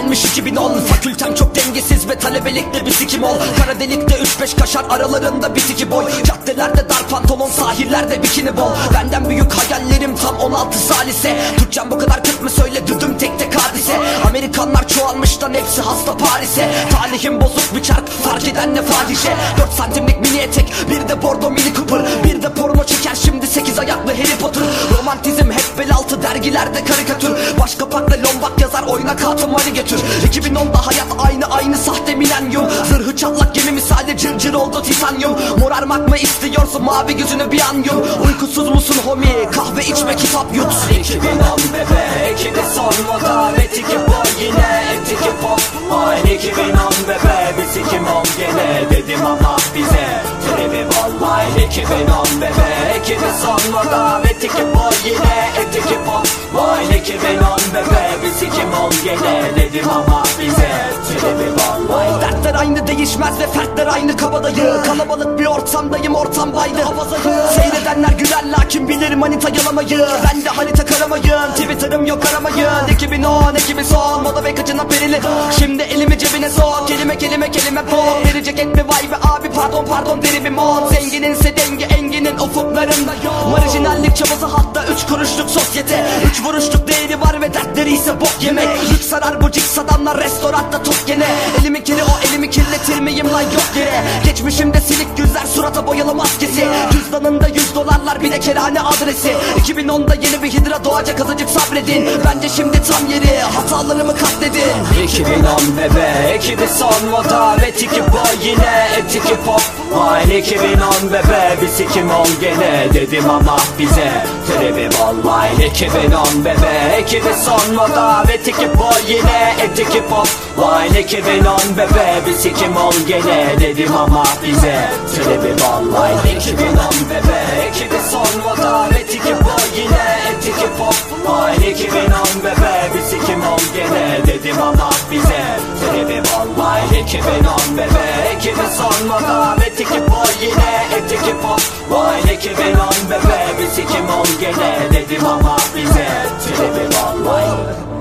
gelmiş 2010. Fakültem çok dengesiz ve talebelikte bir sikim ol. Kara delikte 3-5 kaşar aralarında bitiki boy. Caddelerde dar pantolon, sahillerde bikini bol. Benden büyük hayallerim tam 16 salise. Türkçem bu kadar kıt mı söyle, düdüm tek tek hadise. Amerikanlar çoğalmıştan hepsi hasta Paris'e. Talihim bozuk bir çark, fark eden ne fahişe. 4 santimlik mini etek, bir de bordo mini Cooper. Bir de porno çeker şimdi 8 ayaklı Harry Potter. Romantizm hep bel altı, dergilerde karikatür. Baş kapakla lombak yazar, oyna katım hadi götür. 2010'da hayat aynı sahte milenyum. Zırhı çatlak gemi misali cırcır oldu titanyum. Morarmak mı istiyorsun mavi gözünü bir an yum. Uykusuz musun homie, kahve içme kitap yut. 2010 bebe, ekibi son moda ve tiki boy yine etiki pop. Aynı 2010 bebe, biz kim ol gene dedim ama bize trebi vallahi 2010 bebe, ekibi son moda ve tiki boy yine etiki pop. Aynı 2010 bebe, biz kim ol gene dedim ama bize trebi vallahi. Dertler aynı değişmez ve fertler aynı kabadayı. Kalabalık bir ortamdayım, ortam baydı havazayı. Seyredenler güler lakin bilir manita yalamayı. Ben de harita karamayın, Twitter'ım yok aramayın. 2010 ekibi son moda ve kaçına perili. Şimdi elimi cebine sok, kelime pop. Verecek et mi vay be abi, pardon deri bir mod. Zengininse dengi enginin ufuklarında yok. Marjinallik çabası hatta 3 kuruşluk sosyete. 3 vuruşluk değeri var ve dertleri ise bok yemek. Yük sarar bu ciks adamlar restoranda top gene. Elimi kiri o elimi kirletir miyim lan yok yere. Geçmişimde silik gözler, surata boyalı maskesi. Cüzdanında $100 bir de kerane adresi. 2010'da yeni bir hidra doğacak, azıcık sabredin. Bence şimdi tam yeri, hatalarımı katledin. 2010 bebe, ekibi son moda ve tiki boy yine etiki pop. Aynı 2010 bebe, biz kim ol gene dedim ama bize trebi vallahi 2010 bebe, ekibi son moda ve tiki boy yine etiki pop. Aynı 2010 bebe, biz kim ol gene dedim ama bize trebi vallahi 2010 bebe, ekibi son moda ve tiki boy yine etiki pop. Aynı 2010 bebe, biz kim ol gene dedim ama bize trebi vallahi 2010 bebe, ekibi son moda ve tiki boy yine etiki pop. Aynı 2010 bebe, biz kim ol gene dedim ama bize trebi vallahi.